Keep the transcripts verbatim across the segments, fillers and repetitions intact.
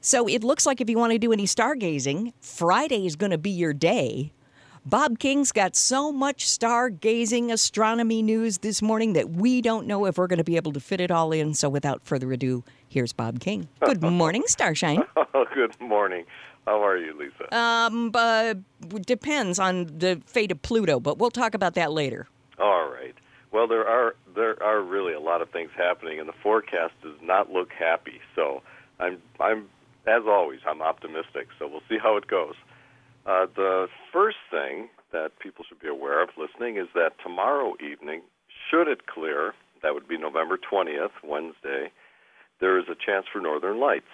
So it looks like if you want to do any stargazing, Friday is going to be your day. Bob King's got so much stargazing astronomy news this morning that we don't know if we're going to be able to fit it all in. So without further ado, here's Bob King. Good morning, Starshine. Oh, good morning. How are you, Lisa? Um, uh, depends on the fate of Pluto, but we'll talk about that later. All right. Well, there are there are really a lot of things happening, and the forecast does not look happy. So I'm I'm as always I'm optimistic. So we'll see how it goes. Uh, the first thing that people should be aware of listening is that tomorrow evening, should it clear, that would be November twentieth, Wednesday, there is a chance for northern lights.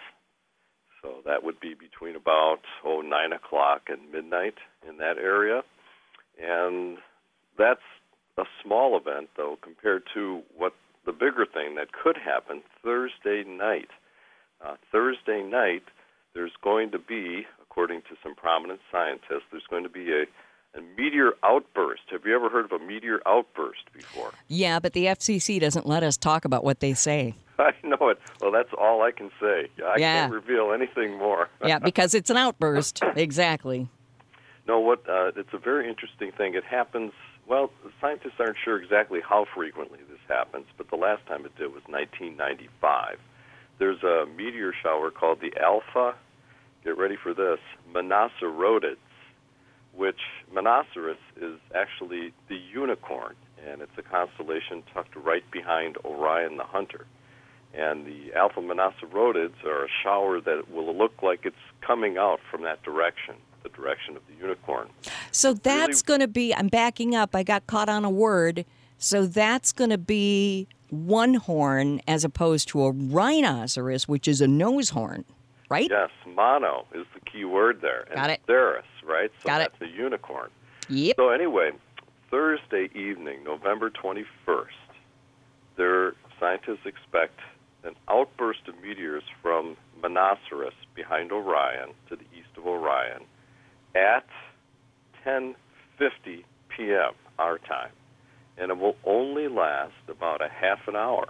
So that would be between about, oh, nine o'clock and midnight in that area. And that's a small event, though, compared to what the bigger thing that could happen Thursday night. Uh, Thursday night, there's going to be, according to some prominent scientists, there's going to be a, a meteor outburst. Have you ever heard of a meteor outburst before? Yeah, but the F C C doesn't let us talk about what they say. I know it. Well, that's all I can say. I yeah. can't reveal anything more. Yeah, because it's an outburst. Exactly. No, what? Uh, it's a very interesting thing. It happens, well, the scientists aren't sure exactly how frequently this happens, but the last time it did was nineteen ninety-five. There's a meteor shower called the Alpha, get ready for this, Monocerotids, which Monoceros is actually the unicorn, and it's a constellation tucked right behind Orion the Hunter. And the Alpha Monocerotids are a shower that will look like it's coming out from that direction, the direction of the unicorn. So that's really, going to be, I'm backing up, I got caught on a word, so that's going to be one horn as opposed to a rhinoceros, which is a nose horn, right? Yes, mono is the key word there. And got it. Ceres, right? So got that's it. a unicorn. Yep. So anyway, Thursday evening, November twenty-first, there scientists expect an outburst of meteors from Monoceros behind Orion to the east of Orion at ten fifty p.m. our time. And it will only last about a half an hour.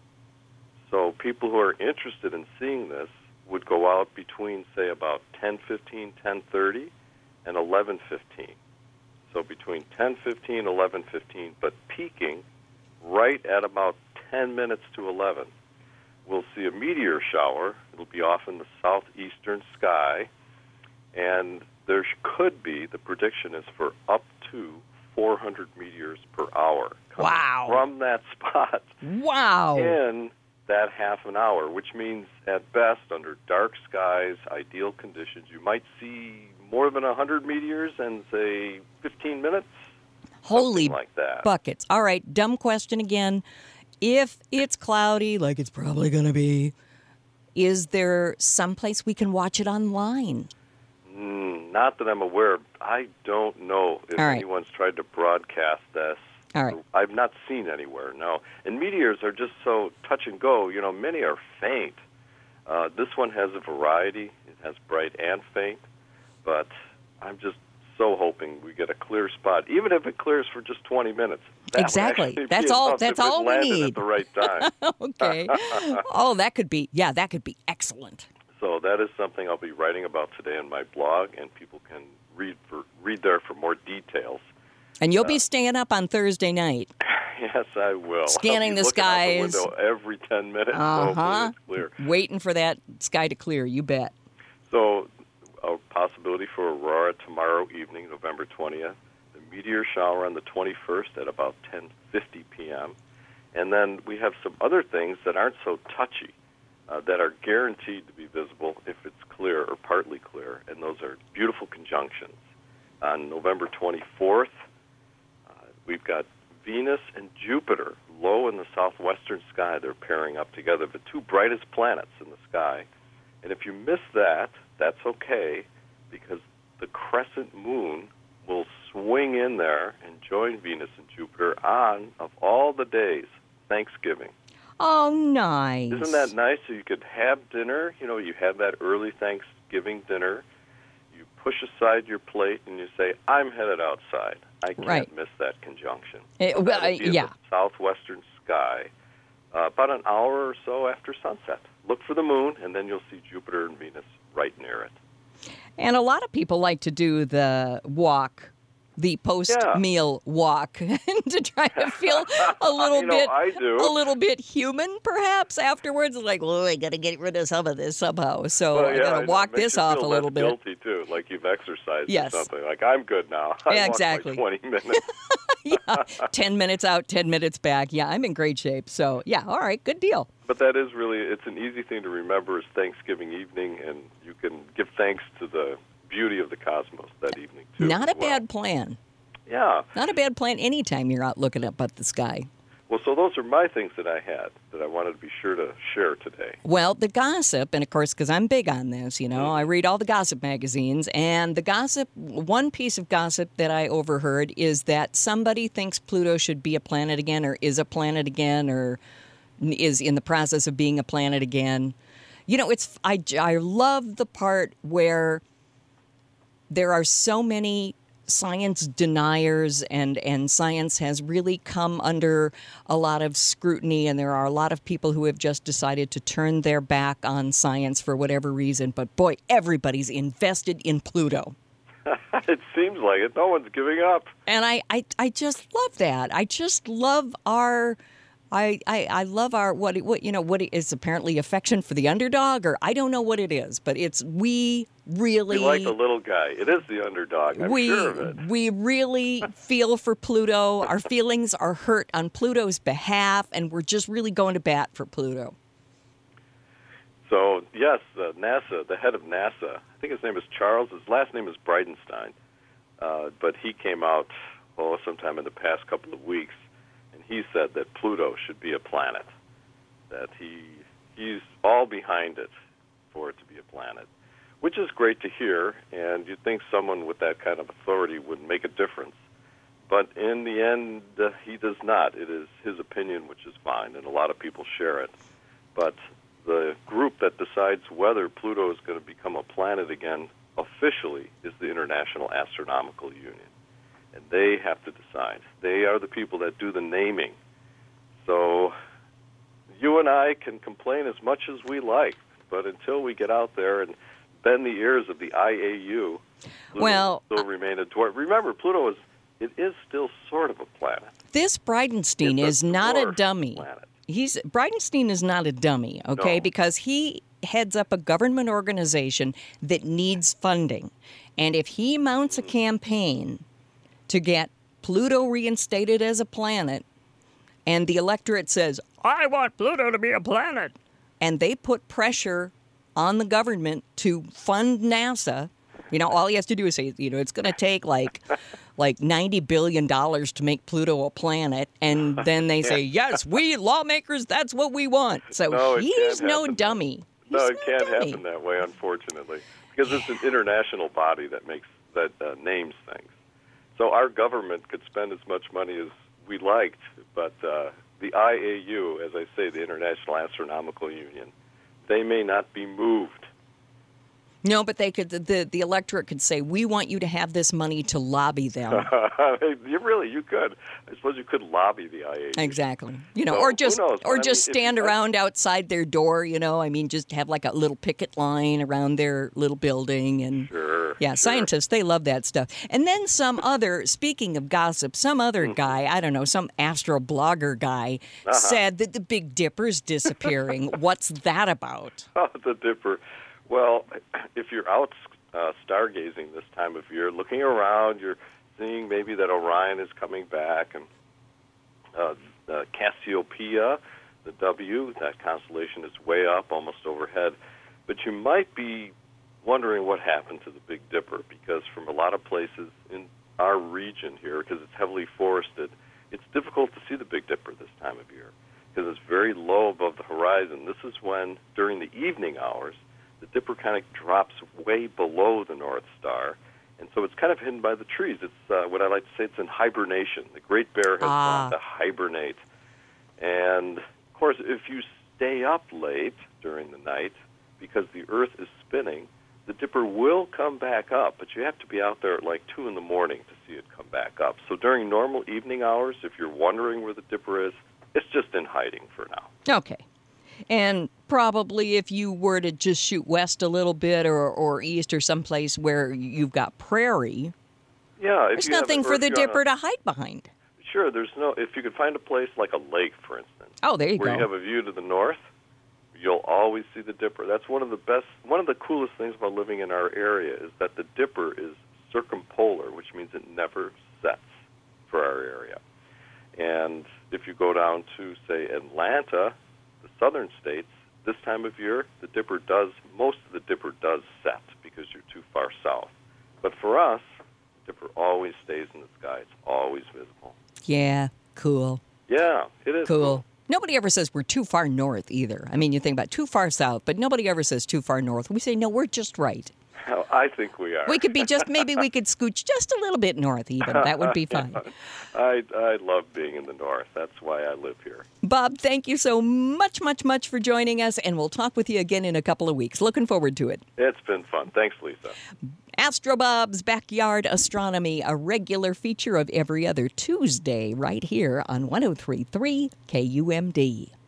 So people who are interested in seeing this would go out between, say, about ten fifteen, ten thirty, and eleven fifteen. So between ten fifteen, eleven fifteen, but peaking right at about ten minutes to eleven. We'll see a meteor shower. It'll be off in the southeastern sky, and there could be, the prediction is for up to four hundred meteors per hour coming wow. from that spot wow. in that half an hour, which means at best, under dark skies, ideal conditions, you might see more than one hundred meteors in, say, fifteen minutes. Holy like that. buckets. All right, dumb question again. If it's cloudy, like it's probably going to be, is there someplace we can watch it online? Mm, not that I'm aware of. I don't know if right. anyone's tried to broadcast this. All right. I've not seen anywhere, no. And meteors are just so touch and go. You know, many are faint. Uh, this one has a variety. It has bright and faint. But I'm just so hoping we get a clear spot, even if it clears for just twenty minutes. That exactly. That's all. That's all we need at the right time. Okay. Oh, that could be. Yeah, that could be excellent. So that is something I'll be writing about today in my blog, and people can read for read there for more details. And you'll uh, be staying up on Thursday night. Yes, I will. Scanning I'll be the skies. Out the window every ten minutes. Uh huh. So clear. Waiting for that sky to clear. You bet. So, a possibility for aurora tomorrow evening, November twentieth. The meteor shower on the twenty-first at about ten fifty p.m. And then we have some other things that aren't so touchy, uh, that are guaranteed to be visible if it's clear or partly clear, and those are beautiful conjunctions. On November twenty-fourth, uh, we've got Venus and Jupiter low in the southwestern sky. They're pairing up together, the two brightest planets in the sky. And if you miss that, that's okay, because the crescent moon will swing in there and join Venus and Jupiter on, of all the days, Thanksgiving. Oh, nice. Isn't that nice? So you could have dinner, you know, you have that early Thanksgiving dinner, you push aside your plate and you say, I'm headed outside. I can't right. miss that conjunction. It, well, uh, be in yeah. the southwestern sky, uh, about an hour or so after sunset. look for the moon, and then you'll see Jupiter and Venus right near it. And a lot of people like to do the walk, the post-meal yeah. walk, to try to feel a little you know, bit, I do. a little bit human, perhaps afterwards. Like, well, I got to get rid of some of this somehow, so well, I yeah, got to walk this off a little bit. Guilty too, like you've exercised yes. or something. Like I'm good now. I yeah, exactly. walked like twenty minutes. yeah, ten minutes out, ten minutes back. Yeah, I'm in great shape. So yeah, all right, good deal. But that is really, it's an easy thing to remember is Thanksgiving evening, and you can give thanks to the beauty of the cosmos that evening, too. Not a well. bad plan. Yeah. Not a bad plan anytime you're out looking up at the sky. Well, so those are my things that I had that I wanted to be sure to share today. Well, the gossip, and of course, because I'm big on this, you know, mm. I read all the gossip magazines, and the gossip, one piece of gossip that I overheard is that somebody thinks Pluto should be a planet again, or is a planet again, or is in the process of being a planet again. You know, it's I, I love the part where there are so many science deniers, and, and science has really come under a lot of scrutiny, and there are a lot of people who have just decided to turn their back on science for whatever reason. But boy, everybody's invested in Pluto. It seems like it. No one's giving up. And I, I, I just love that. I just love our... I, I, I love our what what you know what is apparently affection for the underdog, or I don't know what it is, but it's we really we like the little guy. It is the underdog. I'm we sure of it. we really feel for Pluto. Our feelings are hurt on Pluto's behalf, and we're just really going to bat for Pluto. So yes, uh, NASA, the head of NASA, I think his name is Charles. His last name is Bridenstine, uh, but he came out oh sometime in the past couple of weeks. He said that Pluto should be a planet, that he he's all behind it for it to be a planet, which is great to hear, and you'd think someone with that kind of authority would make a difference. But in the end, uh, he does not. It is his opinion, which is fine, and a lot of people share it. But the group that decides whether Pluto is going to become a planet again officially is the International Astronomical Union. And they have to decide. They are the people that do the naming. So you and I can complain as much as we like, but until we get out there and bend the ears of the I A U, Pluto well, will still remain a dwarf. Remember, Pluto is it is still sort of a planet. This Bridenstine it's is a not a dummy. Planet. He's Bridenstine is not a dummy, okay? No. Because he heads up a government organization that needs funding, and if he mounts a campaign to get Pluto reinstated as a planet, and the electorate says, I want Pluto to be a planet, and they put pressure on the government to fund NASA, you know, all he has to do is say, you know, it's going to take like like ninety billion dollars to make Pluto a planet, and then they say, yes, we lawmakers, that's what we want. So no, he's no dummy. He's no, it no can't dummy. happen that way, unfortunately, because it's an international body that makes that uh, names things. So our government could spend as much money as we liked, but uh, the I A U, as I say, the International Astronomical Union, they may not be moved. No, but they could. The the electorate could say, "We want you to have this money to lobby them." you really, you could. I suppose you could lobby the I A U. Exactly. You know, so, or just or or I just mean, stand if, around outside their door. You know, I mean, just have like a little picket line around their little building, and sure, yeah, sure. scientists, they love that stuff. And then some other. Speaking of gossip, some other mm-hmm. guy, I don't know, some astro blogger guy, uh-huh. said that the Big Dipper's disappearing. What's that about? Oh, the Dipper. Well, if you're out uh, stargazing this time of year, looking around, you're seeing maybe that Orion is coming back, and uh, uh, Cassiopeia, the W, that constellation is way up, almost overhead. But you might be wondering what happened to the Big Dipper, because from a lot of places in our region here, because it's heavily forested, it's difficult to see the Big Dipper this time of year, because it's very low above the horizon. This is when, during the evening hours, the Dipper kind of drops way below the North Star, and so it's kind of hidden by the trees. It's uh, what I like to say, it's in hibernation. The Great Bear has ah. gone to hibernate. And, of course, if you stay up late during the night, because the Earth is spinning, the Dipper will come back up, but you have to be out there at like two in the morning to see it come back up. So during normal evening hours, if you're wondering where the Dipper is, it's just in hiding for now. Okay. And probably if you were to just shoot west a little bit or, or east or someplace where you've got prairie, Yeah, if there's you have nothing it- or for if the you're on dipper a- to hide behind. Sure, there's no. If you could find a place like a lake, for instance, Oh, there you where go. you have a view to the north, you'll always see the dipper. That's one of the best, one of the coolest things about living in our area is that the dipper is circumpolar, which means it never sets for our area. And if you go down to, say, Atlanta, the southern states, this time of year, the dipper does, most of the dipper does set because you're too far south. But for us, the dipper always stays in the sky. It's always visible. Yeah, cool. Yeah, it is Cool. Nobody ever says we're too far north either. I mean, you think about too far south, but nobody ever says too far north. We say, no, we're just right. Hell, I think we are. We could be just, maybe we could scooch just a little bit north even. That would be fine. I, I love being in the north. That's why I live here. Bob, thank you so much, much, much for joining us, and we'll talk with you again in a couple of weeks. Looking forward to it. It's been fun. Thanks, Lisa. Astro Bob's Backyard Astronomy, a regular feature of every other Tuesday right here on one oh three point three K U M D.